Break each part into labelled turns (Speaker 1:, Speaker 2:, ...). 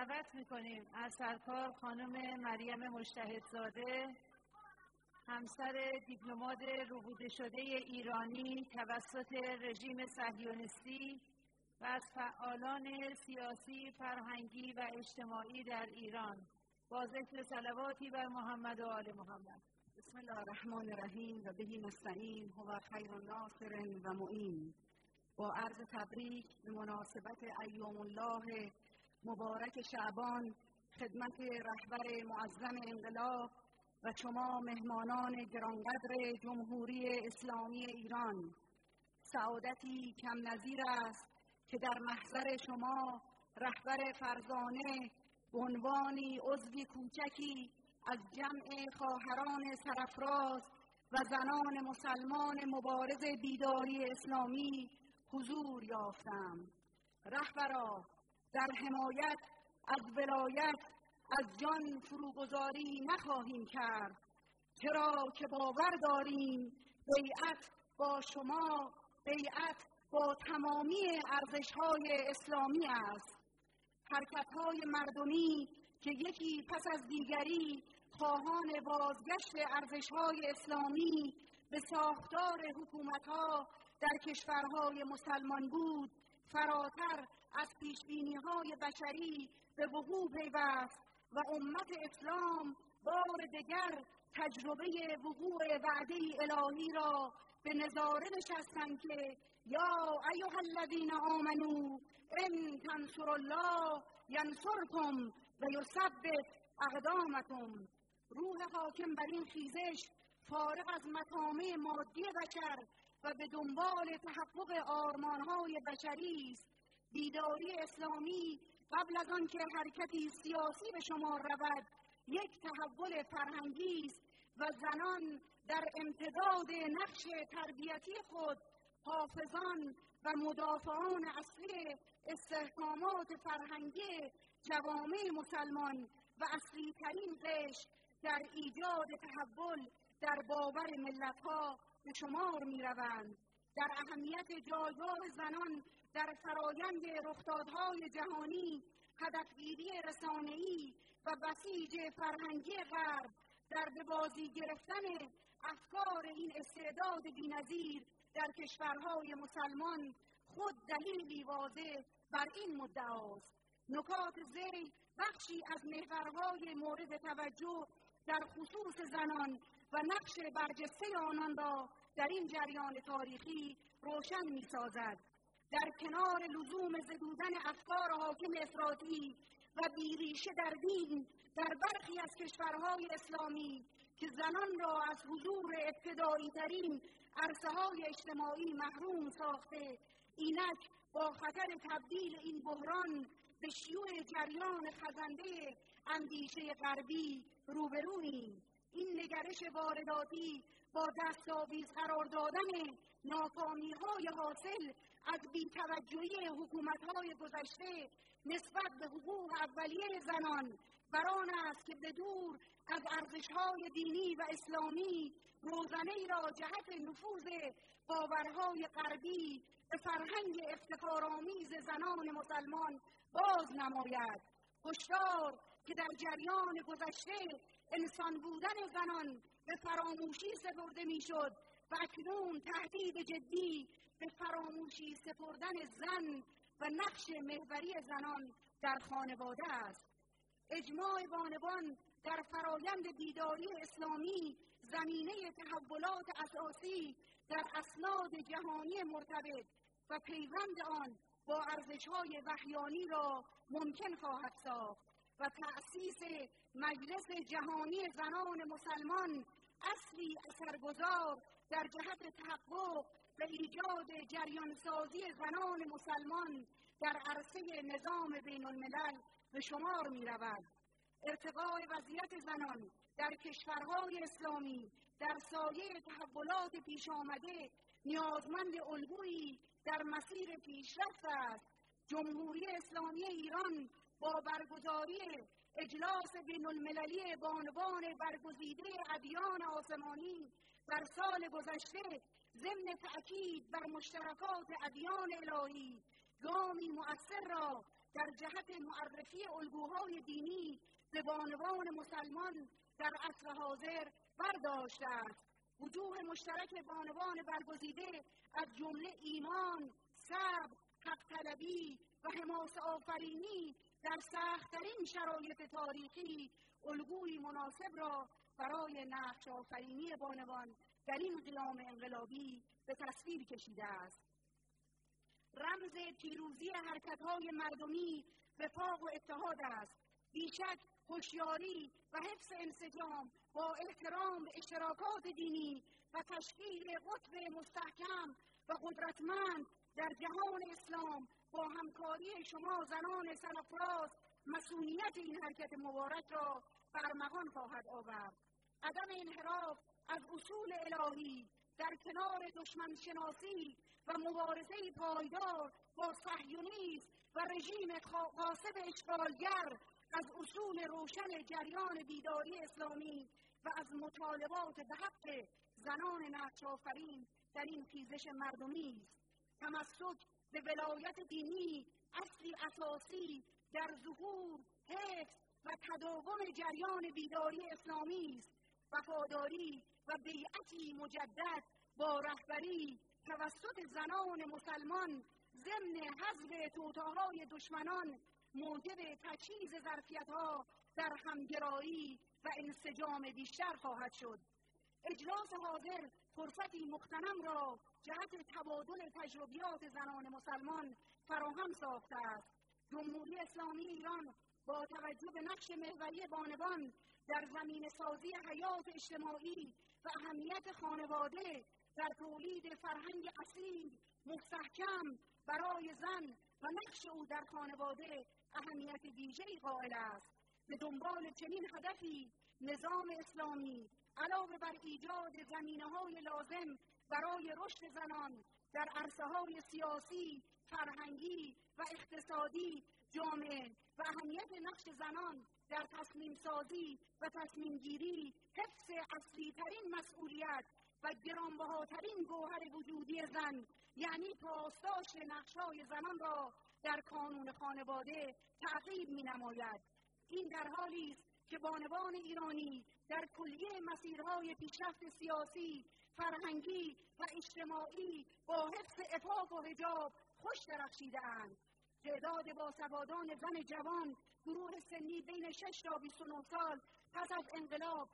Speaker 1: دعوت میکنیم از سرکار خانم مریم مجتهدزاده، همسر دیپلمات ربوده شده ایرانی توسط رژیم صهیونیستی و از فعالان سیاسی، فرهنگی و اجتماعی در ایران، با ذکر صلواتی بر محمد و آل محمد.
Speaker 2: بسم الله الرحمن الرحیم و بهی نستعین هو خیر ناصر و معین. با عرض تبریک به مناسبت ایام الله مبارک شعبان خدمت رهبر معظم انقلاب و شما مهمانان گرانقدر جمهوری اسلامی ایران، سعادتی کم نظیر است که در محضر شما رهبر فرزانه به عنوانی عضوی کوچکی از جمع خواهران سرافراز و زنان مسلمان مبارز بیداری اسلامی حضور یافتم. رهبرا، در حمایت از ولایت از جان فروگذاری نخواهیم کرد، چرا که باور داریم بیعت با شما بیعت با تمامی ارزش‌های اسلامی است. حرکت‌های مردمی که یکی پس از دیگری خواهان بازگشت ارزش‌های اسلامی به ساختار حکومت‌ها در کشورهای مسلمان بود، فراتر از پیشبینی‌های بشری به وقوع پیوست و امت اسلام بار دیگر تجربه وقوع وعده الهی را به نظاره نشستند که یا ایها الذین آمنوا ان تنصروا الله ینصرکم و یثبت اقدامکم. روح حاکم بر این خیزش فارغ از مطامع مادی بشر و به دنبال تحقق آرمان‌های بشری است. بیداری اسلامی قبل از آن که حرکتی سیاسی به شمار رود یک تحول فرهنگی است و زنان در امتداد نقش تربیتی خود حافظان و مدافعان اصلی استحکامات فرهنگی جوامع مسلمان و اصلی ترین قش در ایجاد تحول در باور ملت‌ها به شمار می‌روند. در اهمیت جایگاه زنان در فرایند رخدادهای جهانی، هدفگیری رسانه‌ای و بسیج فرهنگی غرب در به بازی گرفتن افکار این استعداد بی‌نظیر در کشورهای مسلمان خود دلیلی واضح بر این مدعاست. نکات ذیل بخشی از محورهای مورد توجه در خصوص زنان و نقش برجسته آنان را در این جریان تاریخی روشن می‌سازد. در کنار لزوم زدودن افکار حاکم افراطی و بیریشه در دین در برخی از کشورهای اسلامی که زنان را از حضور ابتدایی ترین عرصه‌های اجتماعی محروم ساخته، اینک با خطر تبدیل این بحران به شیوع جریان خزنده اندیشه غربی روبروییم. این نگرش وارداتی با دستاویز قرار دادن ناکامی‌های حاصل از بی‌توجهی حکومت‌های گذشته نسبت به حقوق اولیه زنان بر آن است که به دور از ارزش‌های دینی و اسلامی روزنه‌ای را جهت نفوذ باورهای غربی به فرهنگ افتخارآمیز زنان مسلمان باز نماید. هشدار که در جریان گذشته انسان بودن زنان به فراموشی سپرده میشد و اکنون تهدید جدی به فراموشی سپردن زن و نقش محوری زنان در خانواده است. اجماع بانوان در فرایند بیداری اسلامی زمینه تحولات اساسی در اسناد جهانی مرتبط و پیوند آن با ارزش‌های وحیانی را ممکن خواهد ساخت و تأسیس مجلس جهانی زنان مسلمان اصلی اثرگذار در جهت تحقق و ایجاد جریانسازی زنان مسلمان در عرصه نظام بین الملل به شمار می رود. ارتقاء وضعیت زنان در کشورهای اسلامی در سایه تحولات پیش آمده نیازمند الگویی در مسیر پیشرفت است. جمهوری اسلامی ایران با برگزاری اجلاس بین المللی به عنوان برگزیده ادیان آسمانی در سال گذشته ضمن تأکید بر مشترکات ادیان الهی گامی مؤثر را در جهت معرفی الگوهای دینی به بانوان مسلمان در عصر حاضر برداشته است. وجوه مشترک بانوان برگزیده از جمله ایمان، صبر، حق طلبی و حماسه آفرینی در سخت‌ترین شرایط تاریخی الگوی مناسب را برای نقش آفرینی بانوان در این قیام انقلابی به تصویر کشیده است. رمز پیروزی حرکت‌های مردمی وفاق و اتحاد است. بیشک هوشیاری و حفظ انسجام با احترام به اشتراکات دینی و تشکیل قطب مستحکم و قدرتمند در جهان اسلام با همکاری شما زنان سرافراز مسئولیت این حرکت مبارک را برمغان خواهد آورد. عدم انحراف از اصول الهی در کنار دشمن شناسی و مبارزه پایدار با صهیونیسم و رژیم غاصب اشغالگر از اصول روشن جریان بیداری اسلامی و از مطالبات به حق زنان نقش آفرین در این خیزش مردمی است. تمسک به ولایت دینی اصلی اساسی در ظهور، حفظ و تداوم جریان بیداری اسلامی است. وفاداری و بیعتی مجدد با رهبری توسط زنان مسلمان ضمن حذف توطئه‌های دشمنان موجب تجهیز ظرفیت‌ها در همگرایی و انسجام بیشتر خواهد شد. اجلاس حاضر فرصتی مغتنم را جهت تبادل تجربیات زنان مسلمان فراهم ساخته است. جمهوری اسلامی ایران با توجه به نقش محوری بانوان در زمینه‌سازی حیات اجتماعی و اهمیت خانواده در تولید فرهنگ اصیل مستحکم برای زن و نقش او در خانواده اهمیت ویژه‌ای قائل است. به دنبال چنین هدفی نظام اسلامی علاوه بر ایجاد زمینه‌های لازم برای رشد زنان در عرصه‌های سیاسی، فرهنگی و اقتصادی جامعه و اهمیت نقش زنان در تصمیم سازی و تصمیم گیری، حفظ اصلی ترین مسئولیت و گرانبهاترین گوهر وجودی زن یعنی پاسداشت نقش‌های زنان را در کانون خانواده تعقیب می‌نماید. این در حالی است که بانوان ایرانی در کلیه مسیرهای پیشرفت سیاسی، فرهنگی و اجتماعی با حفظ عفاف و حجاب خوش درخشیده‌اند. تعداد باسوادان زن جوان گروه سنی بین 6 تا 29 سال پس از انقلاب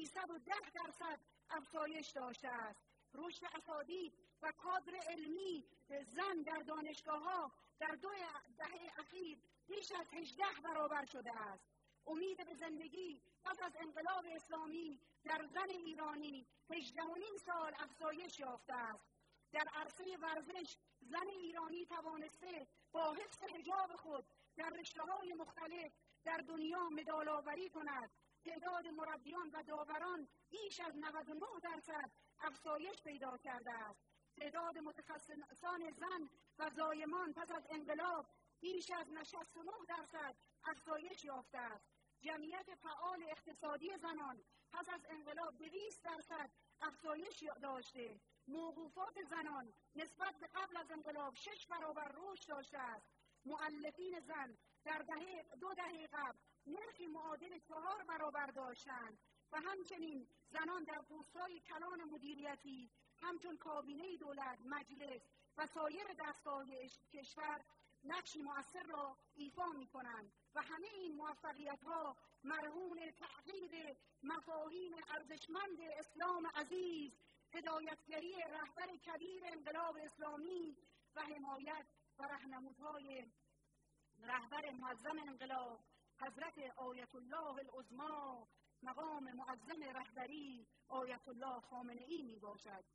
Speaker 2: 310% افزایش داشته است. رشد اساتید و کادر علمی زن در دانشگاه‌ها در 2 دهه اخیر بیش از 18 برابر شده است. امید به زندگی پس از انقلاب اسلامی در زن ایرانی 18.5 سال افزایش یافته است. در عرصه ورزش زن ایرانی توانسته با حفظ حجاب خود در رشته‌های مختلف در دنیا مدال آوری کند. تعداد مربیان و داوران بیش از 99% افزایش پیدا کرده است. تعداد متخصصان زن و زایمان پس از انقلاب بیش از 69% افزایش یافته است. جمعیت فعال اقتصادی زنان پس از انقلاب 200% افزایش داشته. موقوفات زنان نسبت به قبل از انقلاب 6 برابر رشد داشته است. مؤلفین زن در 2 دهه قبل نرخی معادل 4 برابر داشتند و همچنین زنان در پست‌های کلان مدیریتی همچون کابینه دولت، مجلس و سایر دستگاه‌های کشور نقشی مؤثر را ایفا می‌کنند و همه این موفقیت‌ها مرهون تحقیق مفاهیم ارزشمند اسلام عزیز، هدایتگری رهبر کبیر انقلاب اسلامی و حمایت و راهنمودهای رهبر معظم انقلاب حضرت آیت الله العظمی مقام معظم رهبری آیت الله خامنه‌ای می باشد.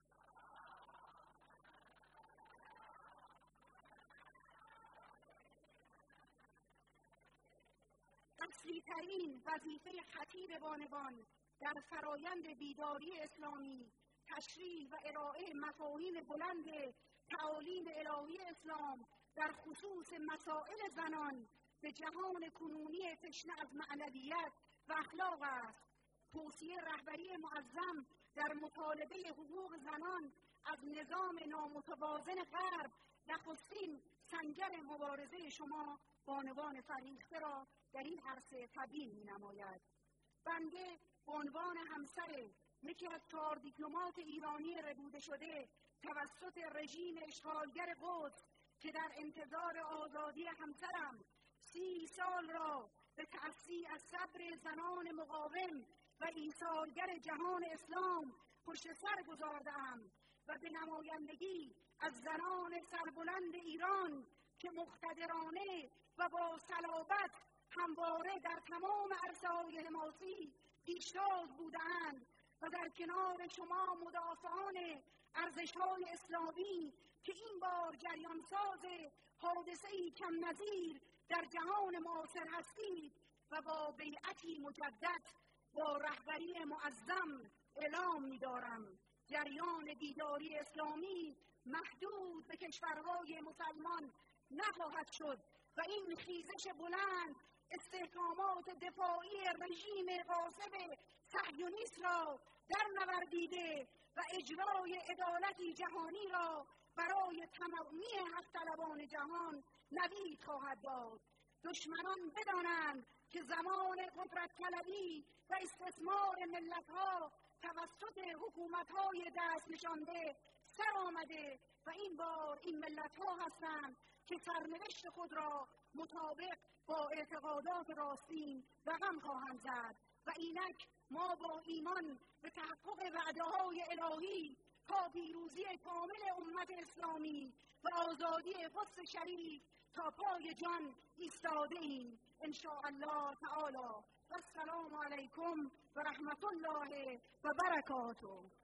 Speaker 2: اصلی ترین وظیفه خطیر بانوان در فرایند بیداری اسلامی تشریح و ارائه مفاهیم بلند تعالیم الهی اسلام در خصوص مسائل زنان به جهان کنونی تشنه از معنویت و اخلاق است. توصیه رهبری معظم در مطالبه حقوق زنان از نظام نامتوازن غرب نخستین سنجر مبارزه شما بانوان فریخته را در این عرصه تبیین می‌نماید. بنده به عنوان همسر یکی از 4 دیپلمات ایرانی ربوده شده توسط رژیم اشغالگر قدس که در انتظار آزادی همسرم 30 سال را به تأسی از صبر زنان مقاوم و ایثارگر جهان اسلام پشت سر گذارده‌ام و به نمایندگی از زنان سربلند ایران که مقتدرانه و با صلابت همواره در تمام عرصه‌های حماسی پیشتاز بودند و در کنار شما مدافعان ارزش‌های اسلامی که این بار جریانساز حادثه‌ای کم نظیر در جهان معاصر هستید و با بیعتی مجدد با رهبری معظم اعلام می‌دارم جریان بیداری اسلامی محدود به کشورهای مسلمان نخواهد شد و این خیزش بلند استحکامات دفاعی رژیم غاصب صهیونیست را در نوردیده و اجرای عدالتی جهانی را برای تمامی حق طلبان جهان نوید خواهد داد. دشمنان بدانند که زمان قدرت طلبی و استثمار ملت‌ها توسط حکومت‌های دست نشانده سر آمده و این بار این ملت‌ها هستند که سرنوشت خود را مطابق با اعتقادات راستین رقم خواهند زد و اینک ما با ایمان به تحقق وعده‌های الهی تا پیروزی کامل امت اسلامی و آزادی قدس شریف تا پای جان ایستاده ایم ان شاء الله تعالی. و السلام علیکم و رحمت الله و برکاته.